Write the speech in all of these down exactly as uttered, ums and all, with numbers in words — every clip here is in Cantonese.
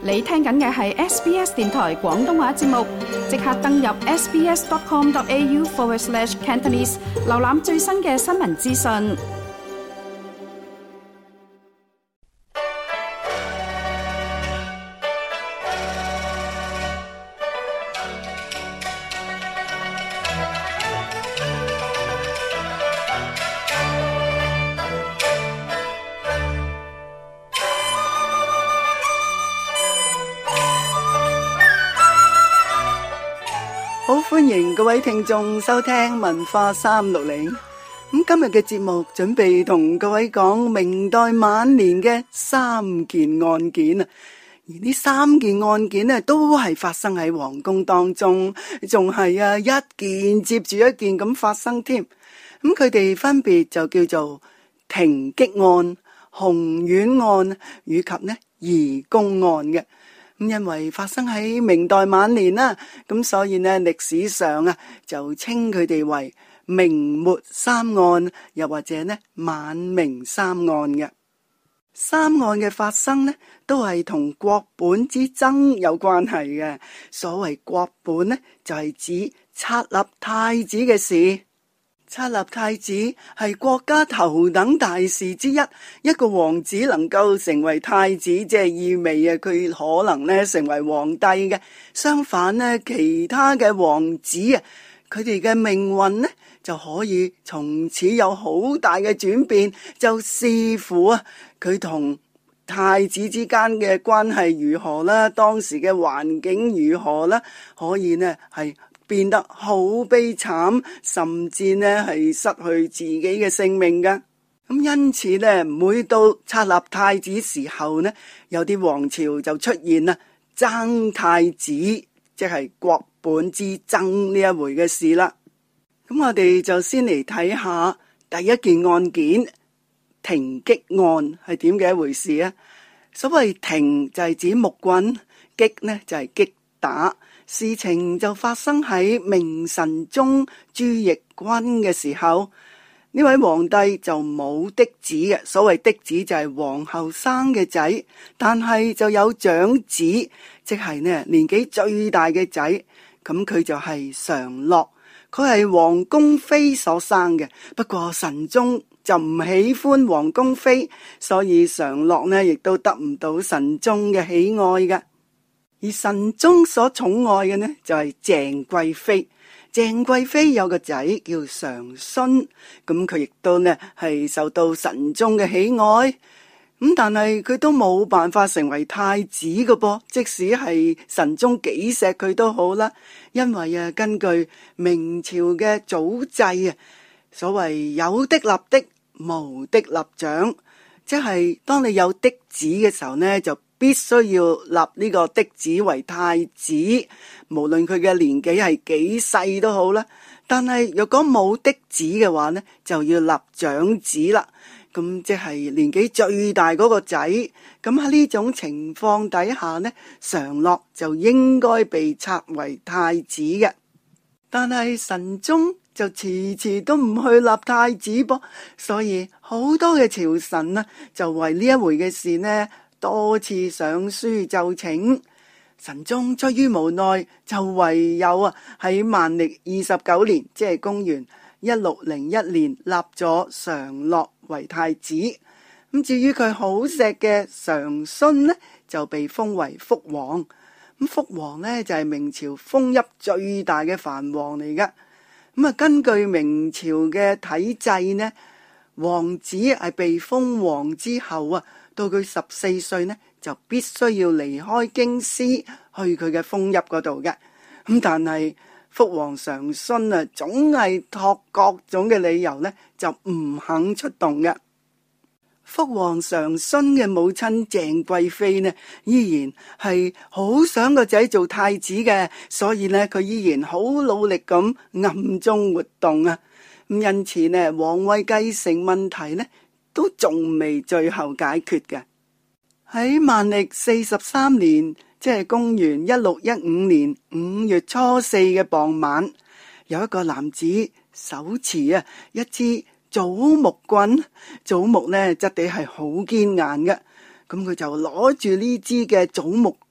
你聽緊嘅係 S B S 電台廣東話節目，即刻登入 sbs.com.au forward slash Cantonese， 瀏覽最新嘅新聞資訊。 好，歡迎各位聽眾收聽文化三六零。咁今日嘅節目準備同各位講明代晚年嘅三件案件啊，而呢三件案件呢都係發生喺皇宮當中，仲係啊一件接住一件咁發生添。咁佢哋分別就叫做停擊案、紅丸案以及呢怡宮案嘅。咁因為發生喺明代晚年啦，咁所以呢歷史上啊就稱佢哋為明末三案，又或者呢晚明三案嘅。三案嘅發生呢都係同國本之爭有關係嘅。所謂國本呢就係指冊立太子嘅事。冊立太子係國家頭等大事之一，一個王子能夠成為太子，即係意味啊佢可能咧成為皇帝嘅。相反呢，其他嘅王子啊，佢哋嘅命運呢就可以從此有好大嘅轉變，就視乎啊佢同太子之間嘅關係如何啦，當時嘅環境如何啦，可以呢係變得好悲慘，甚至呢係失去自己嘅性命噶。咁因此呢，每到冊立太子時候呢，有啲王朝就出現啦爭太子，即係國本之爭呢一回嘅事啦。咁我哋就先嚟睇下第一件案件，停擊案係點嘅一回事啊。所謂停就係指木棍，擊呢就係擊打。事情就發生喺明神宗朱翊鈞嘅時候，呢位皇帝就冇嫡子嘅。所謂嫡子就係皇后生嘅仔，但係就有長子，即係呢年紀最大嘅仔。咁佢就係常樂，佢係皇宮妃所生嘅。不過神宗就唔喜歡皇宮妃，所以常樂呢亦都得唔到神宗嘅喜愛嘅。而神宗所寵愛嘅呢就係鄭貴妃。鄭貴妃有個仔叫常詢，咁佢亦都呢係受到神宗嘅喜愛。咁但係佢都冇辦法成為太子嘅噃，即使係神宗幾錫佢都好啦。因為啊，根據明朝嘅祖制啊，所謂有嫡立嫡，無嫡立長，即係當你有嫡子嘅時候呢，就必須要立呢個嫡子為太子，無論佢嘅年紀係幾細都好啦。但係若果冇嫡子嘅話呢，就要立長子啦。咁即係年紀最大嗰個仔。咁喺呢種情況底下呢，常樂就應該被冊為太子嘅。但係神宗就遲遲都唔去立太子噃，所以好多嘅朝臣呢，就為呢一回嘅事呢，多次上書奏請。神宗出於無奈，就唯有啊喺萬曆二十九年，即係公元一六零一年，立咗常樂為太子。咁至於佢好錫嘅常詢呢，就被封為福王。咁福王呢，就係明朝封邑最大嘅藩王嚟噶。咁啊，根據明朝嘅體制呢，王子係被封王之後啊，到佢十四歲呢，就必須要離開京師去佢嘅封邑嗰度嘅。咁但係福王常詢啊，總係託各種嘅理由呢，就唔肯出動嘅。福王常詢嘅母親鄭貴妃呢，依然係好想個仔做太子嘅，所以呢，佢依然好努力咁暗中活動啊。咁因此呢，皇位繼承問題呢，都仲未最後解決嘅。喺萬曆四十三年，即係公元一六一五年五月初四嘅傍晚，有一個男子手持啊一支棗木棍，棗木呢質地係好堅硬嘅，咁佢就攞住呢支嘅棗木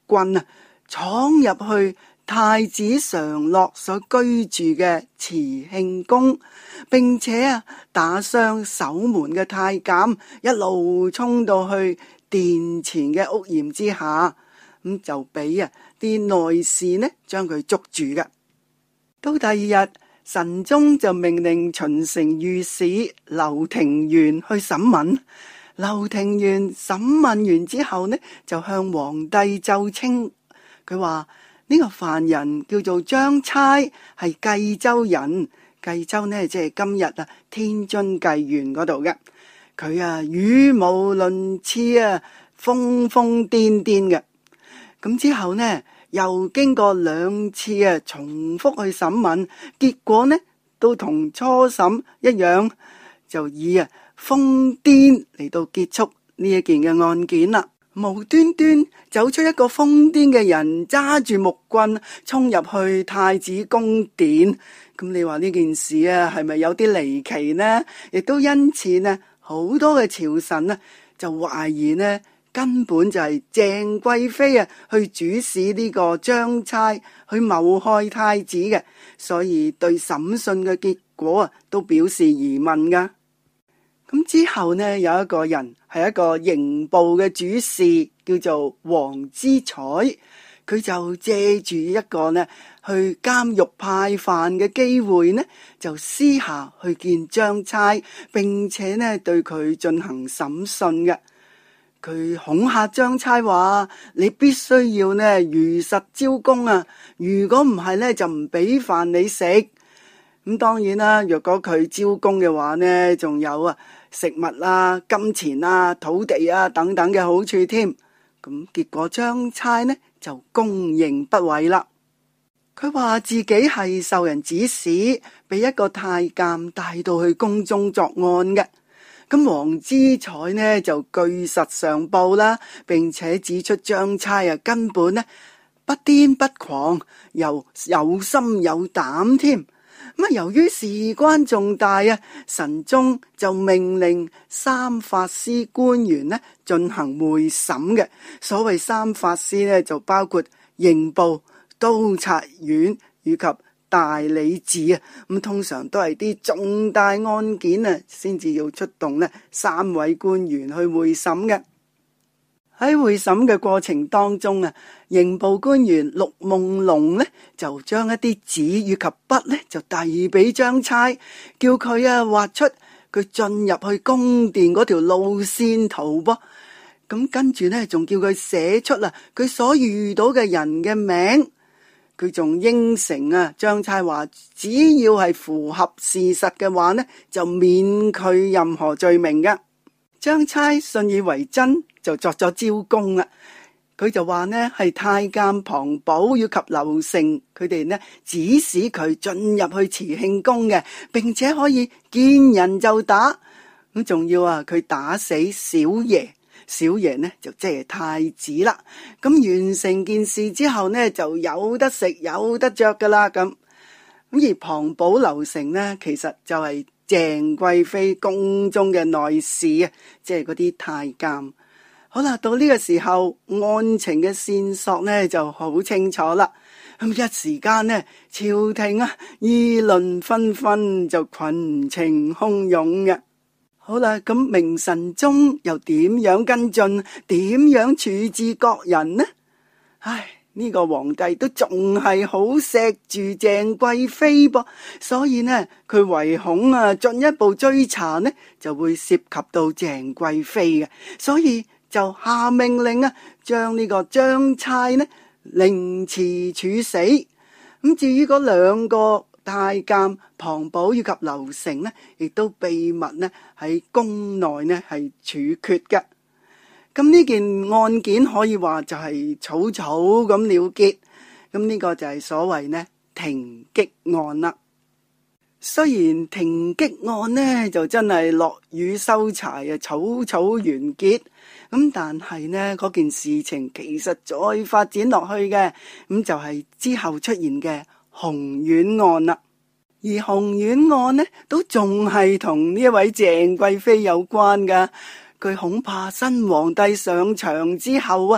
棍啊，闖入去太子常樂所居住嘅慈慶宮，並且啊打傷守門嘅太監，一路衝到去殿前嘅屋檐之下，咁就俾啊啲內侍呢將佢捉住嘅。到第二日，神宗就命令秦城御史劉廷元去審問。劉廷元審問完之後呢，就向皇帝奏稱，佢話呢個犯人叫做張差，係冀州人。冀州呢即係今日啊天津薊縣嗰度嘅。佢啊語無倫次啊，瘋瘋癲癲嘅。咁之後呢，又經過兩次啊重複去審問，結果呢都同初審一樣，就以啊瘋癲嚟到結束呢一件嘅案件啦。無端端走出一個瘋癲嘅人，揸住木棍衝入去太子宮殿，咁你話呢件事啊係咪有啲離奇呢？亦都因此呢，好多嘅朝臣呢就懷疑呢根本就係鄭貴妃啊去主使呢個張差去謀害太子嘅，所以對審訊嘅結果啊都表示疑問噶。咁之後呢，有一個人係一個刑部嘅主事，叫做王之才，佢就借住一個呢去監獄派飯嘅機會呢，就私下去見張差，並且呢對佢進行審訊嘅。佢恐嚇張差話：你必須要呢如實招供啊！如果唔係呢，就唔俾飯你食。咁當然啦，若果佢招供嘅話呢，仲有啊食物啊、金錢啊、土地啊等等嘅好處添。咁結果張差呢就供認不諱啦。佢話自己係受人指使，俾一個太監帶到去宮中作案嘅。咁王之才呢就據實上報啦，並且指出張差啊根本呢不癲不狂，又有心有膽添。咁由於事關重大啊，神宗就命令三法司官員呢進行會審嘅。所謂三法司呢，就包括刑部、都察院以及大理寺啊。咁通常都係啲重大案件啊，先至要出動呢三位官員去會審嘅。喺會審嘅過程當中啊，刑部官員陸夢龍呢就將一啲紙與及筆呢就遞俾張差，叫佢啊畫出佢進入去宮殿嗰條路線圖噃。咁跟住呢仲叫佢寫出啦佢所遇到嘅人嘅名。佢仲應承啊張差話，只要係符合事實嘅話呢，就免佢任何罪名嘅。張差信以為真，就作咗招供啦。佢就話呢係太監龐寶以及劉成佢哋呢指使佢進入去慈慶宮嘅，並且可以見人就打。咁仲要啊佢打死小爺，小爺呢就即係太子啦。咁完成件事之後呢，就有得食有得着噶啦。咁咁而龐寶劉成呢，其實就係鄭貴妃宮中嘅內侍啊，即係嗰啲太監。好啦，到呢個時候案情嘅線索呢就好清楚啦。咁一時間呢，朝廷啊議論紛紛，就群情洶湧嘅。好啦，咁明神宗又點樣跟進，點樣處置各人呢？唉，呢個皇帝都仲係好錫住鄭貴妃噃，所以呢，佢唯恐啊進一步追查呢，就會涉及到鄭貴妃嘅，所以就下命令啊，將呢個張差呢凌遲處死。咁至於嗰兩個太監龐寶以及劉成呢，亦都秘密呢喺宮內呢係處決嘅。咁呢件案件可以話就係草草咁了結。咁呢個就係所謂呢停擊案啦。雖然停擊案呢就真係落雨收柴啊，草草完結。咁但係呢嗰件事情其實再發展落去嘅，咁就係之後出現嘅紅丸案啦。而紅丸案呢都仲係同呢一位鄭貴妃有關噶。佢恐怕新皇帝上場之後啊，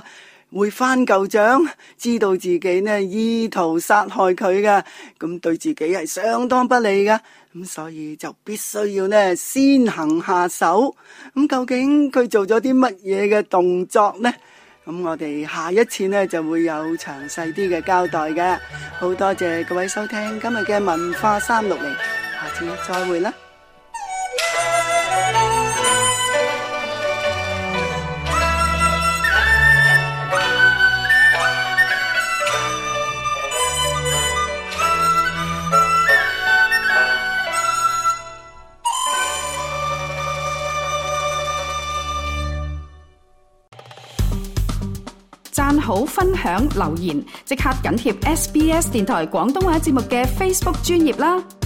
會翻舊賬，知道自己呢意圖殺害佢嘅，咁對自己係相當不利嘅，咁所以就必須要呢先行下手。咁究竟佢做咗啲乜嘢嘅動作呢？咁我哋下一次呢就會有詳細啲嘅交代嘅。好多謝各位收聽今日嘅文化三六零，下次再會啦。 讚好、分享、留言，即刻緊貼 S B S 電台廣東話節目嘅 Facebook 專頁啦！